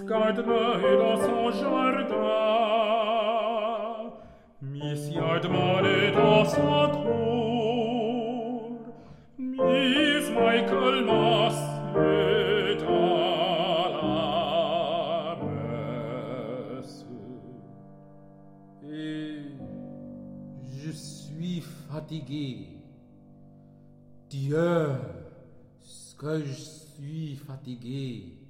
Gardner est dans son jardin, Miss Yardman est dans sa cour, Miss Michael Moss est à la messe. Et je suis fatigué. Dieu, ce que je suis fatigué.